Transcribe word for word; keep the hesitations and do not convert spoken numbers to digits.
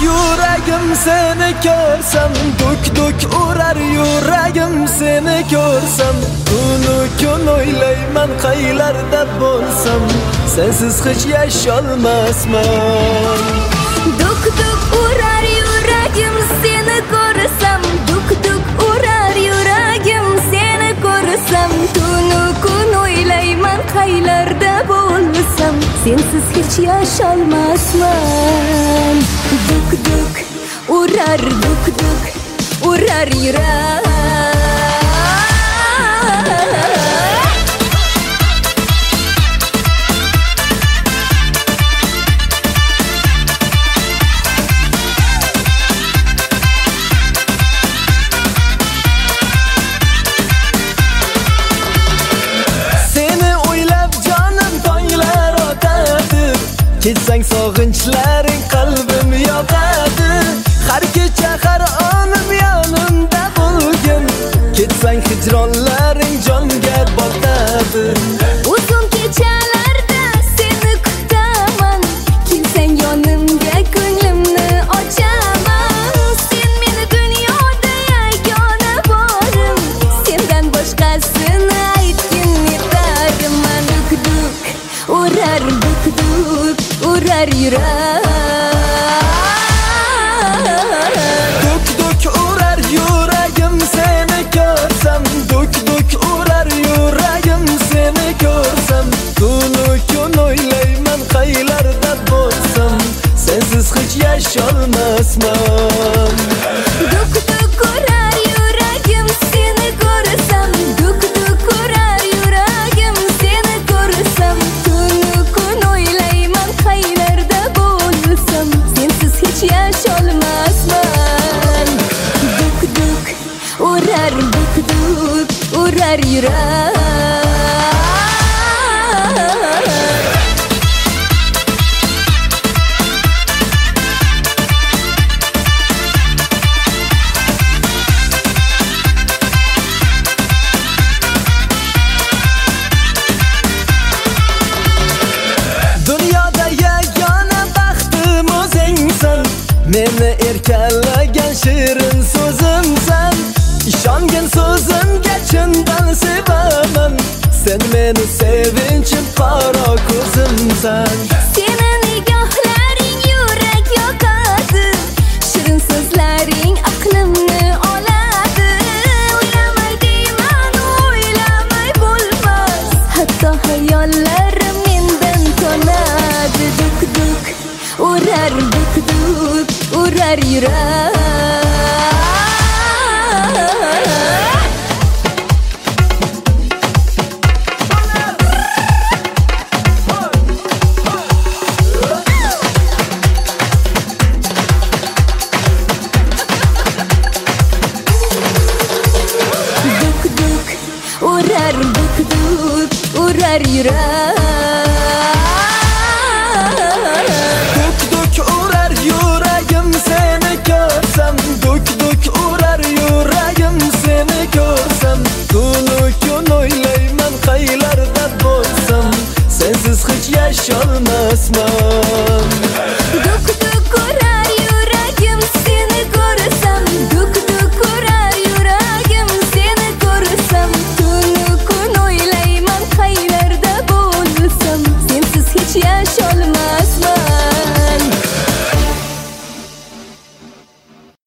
yuragim seni ko'rsam, duk duk urar yuragim seni ko'rsam. Kunu kun o'ylayman qaylarda bo'lsam, sensiz hech yasholmasman. Duk duk urar yuragim seni ko'rsam, duk duk urar yuragim seni ko'rsam. Kunu kun o'ylayman qaylarda bo'lsam, sensiz hech yasholmasman. Duk duk urar, duk duk urar yuragim. Ketsang sog'inchlaring qalbim yoqadi. Har kecha har onim yonimda bo'lgin. Ketsang hijronlaring jonga botadi. Uzun kechalarda seni kutaman. Kelsang yonimga ko'nglimni ochaman. Sen meni dunyoda yagona borim. Sendan boshqasini aytgin yetarim. Duk duk urar, duk duk urar yuragim. Duk duk urar yuragim seni ko'rsam, duk duk urar yuragim seni ko'rsam. Kunu kun o'ylayman qaylarda bo'lsam, sensiz hech yasholmasman. Duk duk urar yuragim seni ko'rsam, duk duk urar yuragim seni ko'rsam. Kunu kun o'ylayman qaylarda bo'lsam, sensiz hech yasholmasman. Duk duk urar, duk duk urar yuragim. Dunyoda yagona baxtim o'zingsan, meni erkalagan shirin so'zimsan. Ishongin so'zimga chindan sevaman, sen meni sevinchim qaro ko'zimsan. Seni nigohlaring yurak yoqadi, shirin so'zlaring aqlimni oladi. O'ylamay deyman, o'ylamay bo'lmas, hatto hayollarim mendan tonadi. Duk duk urar, duk duk urar yuragim. Duk duk urar, duk duk urar yuragim. Duk duk urar yuragim seni ko'rsam, duk duk urar yuragim seni ko'rsam. Kunu kun o'ylayman qaylarda bo'lsam, sensiz hech yasholmasman.